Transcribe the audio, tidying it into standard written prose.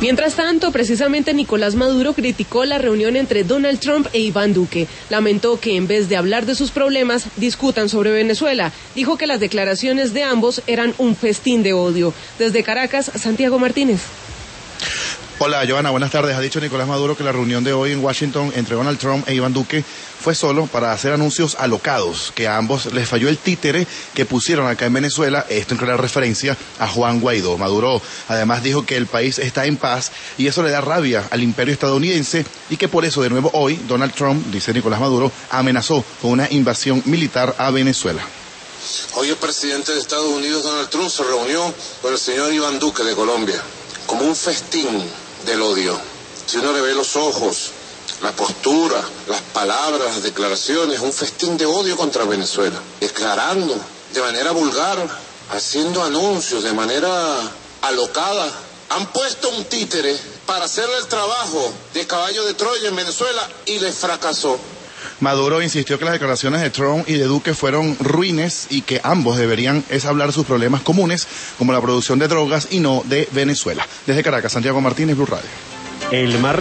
Mientras tanto, precisamente Nicolás Maduro criticó la reunión entre Donald Trump e Iván Duque. Lamentó que en vez de hablar de sus problemas, discutan sobre Venezuela. Dijo que las declaraciones de ambos eran un festín de odio. Desde Caracas, Santiago Martínez. Hola, Joana, buenas tardes. Ha dicho Nicolás Maduro que la reunión de hoy en Washington entre Donald Trump e Iván Duque fue solo para hacer anuncios alocados, que a ambos les falló el títere que pusieron acá en Venezuela, esto en clara referencia a Juan Guaidó. Maduro además dijo que el país está en paz y eso le da rabia al imperio estadounidense y que por eso de nuevo hoy Donald Trump, dice Nicolás Maduro, amenazó con una invasión militar a Venezuela. Hoy el presidente de Estados Unidos, Donald Trump, se reunió con el señor Iván Duque de Colombia, como un festín del odio. Si uno le ve los ojos, la postura, las palabras, las declaraciones, un festín de odio contra Venezuela, declarando de manera vulgar, haciendo anuncios de manera alocada. Han puesto un títere para hacerle el trabajo de caballo de Troya en Venezuela y les fracasó. Maduro insistió que las declaraciones de Trump y de Duque fueron ruines y que ambos deberían hablar sus problemas comunes, como la producción de drogas y no de Venezuela. Desde Caracas, Santiago Martínez, Blue Radio.